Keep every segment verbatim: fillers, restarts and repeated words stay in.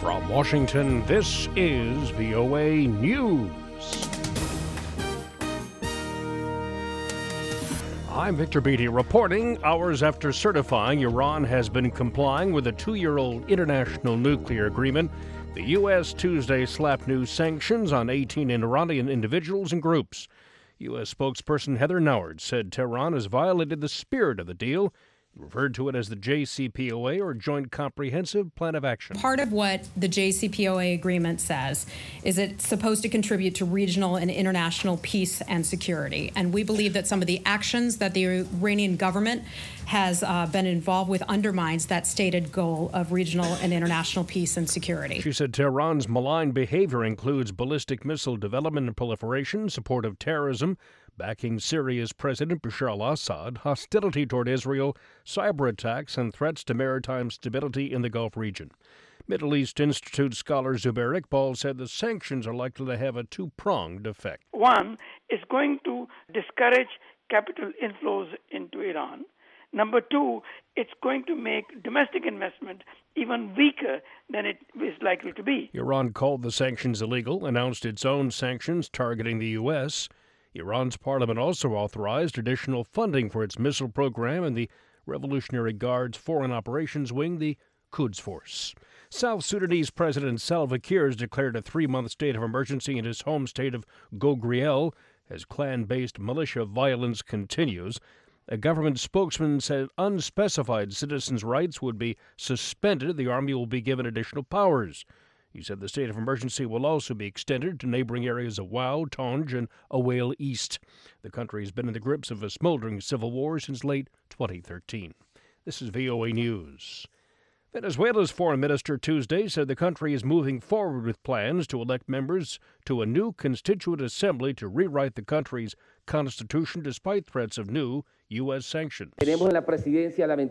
From Washington, this is V O A News. I'm Victor Beatty reporting. Hours after certifying Iran has been complying with a two-year-old international nuclear agreement, the U S Tuesday slapped new sanctions on eighteen Iranian individuals and groups. U S spokesperson Heather Nauert said Tehran has violated the spirit of the deal, referred to it as the J C P O A, or Joint Comprehensive Plan of Action. Part of what the J C P O A agreement says is it's supposed to contribute to regional and international peace and security. And we believe that some of the actions that the Iranian government has uh, been involved with undermines that stated goal of regional and international peace and security. She said Tehran's malign behavior includes ballistic missile development and proliferation, support of terrorism, backing Syria's President Bashar al-Assad, hostility toward Israel, cyber attacks, and threats to maritime stability in the Gulf region. Middle East Institute scholar Zubair Iqbal said the sanctions are likely to have a two-pronged effect. One is going to discourage capital inflows into Iran. Number two, it's going to make domestic investment even weaker than it is likely to be. Iran called the sanctions illegal, announced its own sanctions targeting the U S Iran's parliament also authorized additional funding for its missile program and the Revolutionary Guard's Foreign Operations Wing, the Quds Force. South Sudanese President Salva Kiir has declared a three-month state of emergency in his home state of Gogriel as clan-based militia violence continues. A government spokesman said unspecified citizens' rights would be suspended. The army will be given additional powers. He said the state of emergency will also be extended to neighboring areas of Wau, Tonj, and Awale East. The country has been in the grips of a smoldering civil war since late twenty thirteen. This is V O A News. Venezuela's foreign minister Tuesday said the country is moving forward with plans to elect members to a new constituent assembly to rewrite the country's constitution despite threats of new U S sanctions. Referring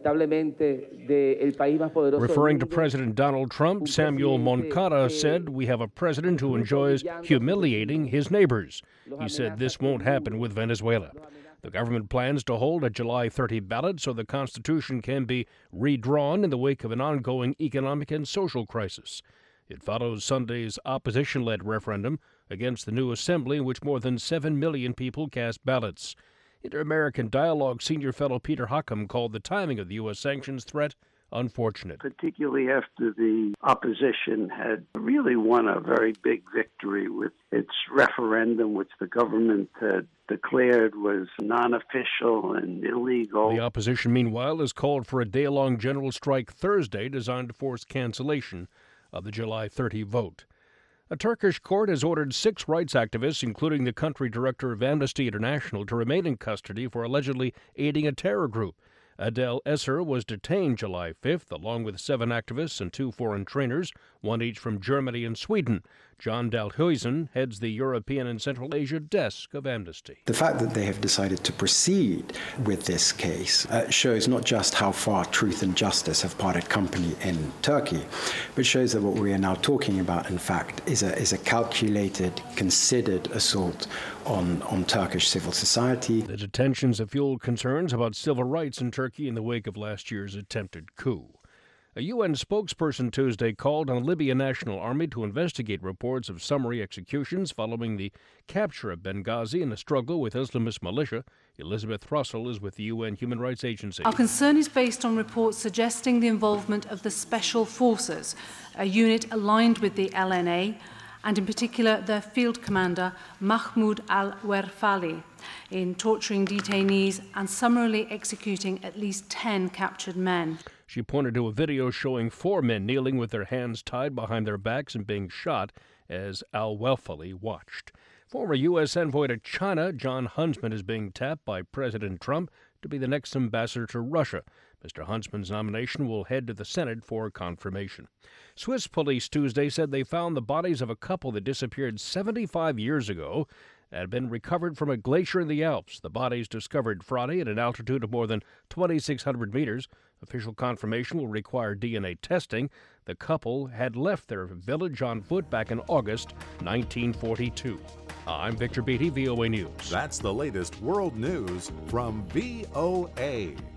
to President Donald Trump, Samuel Moncada said, "We have a president who enjoys humiliating his neighbors." He said this won't happen with Venezuela. The government plans to hold a July thirtieth ballot so the Constitution can be redrawn in the wake of an ongoing economic and social crisis. It follows Sunday's opposition-led referendum against the new assembly in which more than seven million people cast ballots. Inter-American Dialogue senior fellow Peter Hockham called the timing of the U S sanctions threat unfortunate. Particularly after the opposition had really won a very big victory with its referendum, which the government had declared was non-official and illegal. The opposition, meanwhile, has called for a day-long general strike Thursday designed to force cancellation of the July thirtieth vote. A Turkish court has ordered six rights activists, including the country director of Amnesty International, to remain in custody for allegedly aiding a terror group. Adel Esser was detained July fifth, along with seven activists and two foreign trainers, one each from Germany and Sweden. John Dalhuisen heads the European and Central Asia desk of Amnesty. The fact that they have decided to proceed with this case uh, shows not just how far truth and justice have parted company in Turkey, but shows that what we are now talking about, in fact, is a, is a calculated, considered assault on, on Turkish civil society. The detentions have fueled concerns about civil rights in Turkey in the wake of last year's attempted coup. A U N spokesperson Tuesday called on the Libyan National Army to investigate reports of summary executions following the capture of Benghazi in a struggle with Islamist militia. Elizabeth Russell is with the U N Human Rights Agency. Our concern is based on reports suggesting the involvement of the Special Forces, a unit aligned with the L N A, and in particular their field commander, Mahmoud al-Werfali, in torturing detainees and summarily executing at least ten captured men. She pointed to a video showing four men kneeling with their hands tied behind their backs and being shot as al-Werfali watched. Former U S envoy to China, John Huntsman, is being tapped by President Trump to be the next ambassador to Russia. Mister Huntsman's nomination will head to the Senate for confirmation. Swiss police Tuesday said they found the bodies of a couple that disappeared seventy-five years ago and had been recovered from a glacier in the Alps. The bodies discovered Friday at an altitude of more than twenty-six hundred meters. Official confirmation will require D N A testing. The couple had left their village on foot back in August nineteen forty-two. I'm Victor Beatty, V O A News. That's the latest world news from V O A.